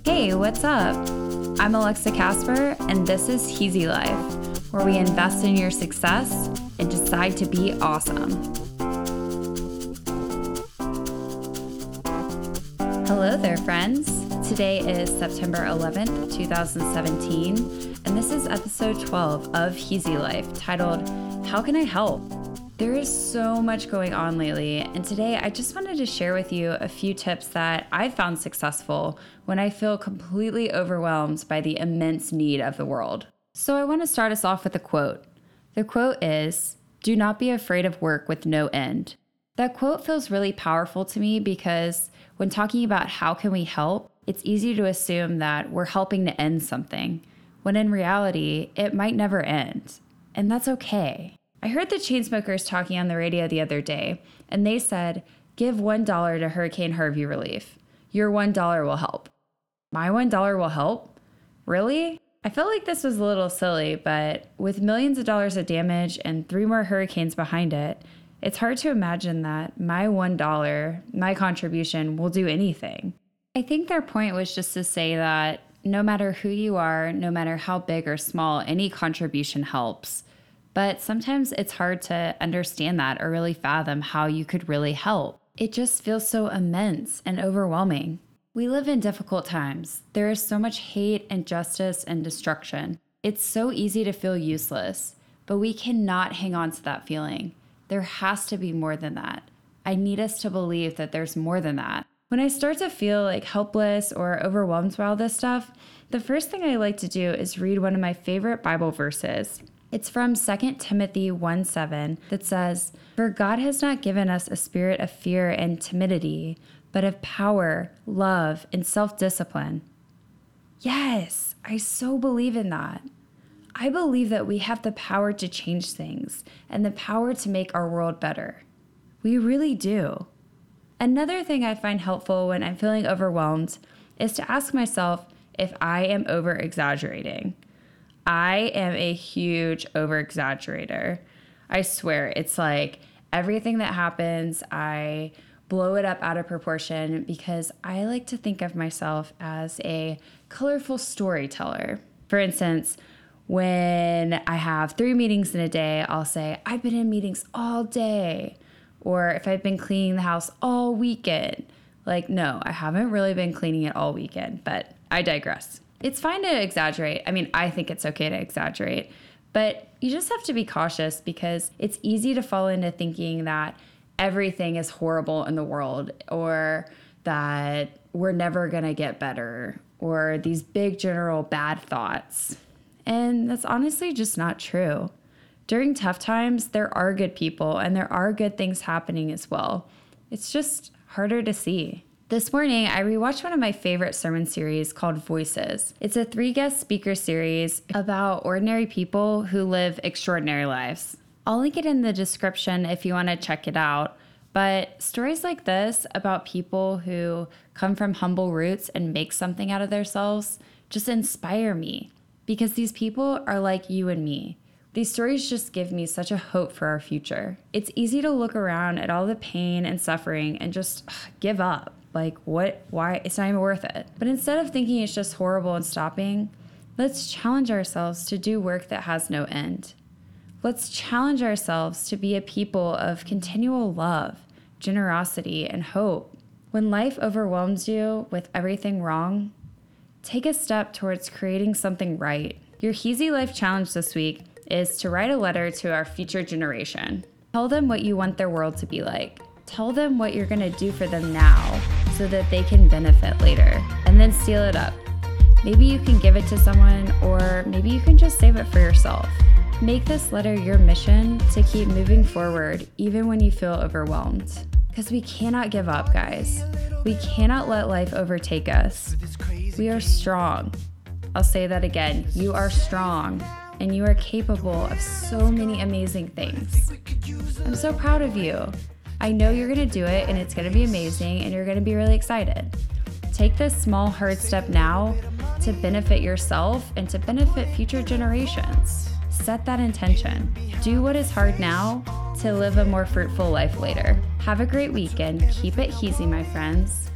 Hey, what's up? I'm Alexa Casper, and this is Heezy Life, where we invest in your success and decide to be awesome. Hello there, friends. Today is September 11th, 2017, and this is episode 12 of Heezy Life, titled, How Can I Help? There is so much going on lately, and today I just wanted to share with you a few tips that I've found successful when I feel completely overwhelmed by the immense need of the world. So I want to start us off with a quote. The quote is, "Do not be afraid of work with no end." That quote feels really powerful to me because when talking about how can we help, it's easy to assume that we're helping to end something, when in reality, it might never end. And that's okay. I heard the Chainsmokers talking on the radio the other day, and they said, give $1 to Hurricane Harvey relief. Your $1 will help. My $1 will help? Really? I felt like this was a little silly, but with millions of dollars of damage and 3 more hurricanes behind it, it's hard to imagine that my $1, my contribution, will do anything. I think their point was just to say that no matter who you are, no matter how big or small, any contribution helps. But sometimes it's hard to understand that or really fathom how you could really help. It just feels so immense and overwhelming. We live in difficult times. There is so much hate, injustice, and destruction. It's so easy to feel useless, but we cannot hang on to that feeling. There has to be more than that. I need us to believe that there's more than that. When I start to feel like helpless or overwhelmed by all this stuff, the first thing I like to do is read one of my favorite Bible verses. It's from 2 Timothy 1:7 that says, "For God has not given us a spirit of fear and timidity, but of power, love, and self-discipline." Yes, I so believe in that. I believe that we have the power to change things and the power to make our world better. We really do. Another thing I find helpful when I'm feeling overwhelmed is to ask myself if I am over-exaggerating. I am a huge over-exaggerator. I swear, it's like everything that happens, I blow it up out of proportion because I like to think of myself as a colorful storyteller. For instance, when I have 3 meetings in a day, I'll say, I've been in meetings all day. Or if I've been cleaning the house all weekend. Like, no, I haven't really been cleaning it all weekend, but I digress. It's fine to exaggerate. I mean, I think it's okay to exaggerate, but you just have to be cautious because it's easy to fall into thinking that everything is horrible in the world or that we're never going to get better or these big general bad thoughts. And that's honestly just not true. During tough times, there are good people and there are good things happening as well. It's just harder to see. This morning, I rewatched one of my favorite sermon series called Voices. It's a 3-guest speaker series about ordinary people who live extraordinary lives. I'll link it in the description if you want to check it out. But stories like this about people who come from humble roots and make something out of themselves just inspire me because these people are like you and me. These stories just give me such a hope for our future. It's easy to look around at all the pain and suffering and just give up. Like, what? Why? It's not even worth it. But instead of thinking it's just horrible and stopping, let's challenge ourselves to do work that has no end. Let's challenge ourselves to be a people of continual love, generosity, and hope. When life overwhelms you with everything wrong, take a step towards creating something right. Your Heezy Life challenge this week is to write a letter to our future generation. Tell them what you want their world to be like. Tell them what you're going to do for them now so that they can benefit later, and then seal it up. Maybe you can give it to someone, or maybe you can just save it for yourself. Make this letter your mission to keep moving forward even when you feel overwhelmed. Because we cannot give up, guys. We cannot let life overtake us. We are strong. I'll say that again. You are strong, and you are capable of so many amazing things. I'm so proud of you. I know you're going to do it, and it's going to be amazing, and you're going to be really excited. Take this small, hard step now to benefit yourself and to benefit future generations. Set that intention. Do what is hard now to live a more fruitful life later. Have a great weekend. Keep it Heezy, my friends.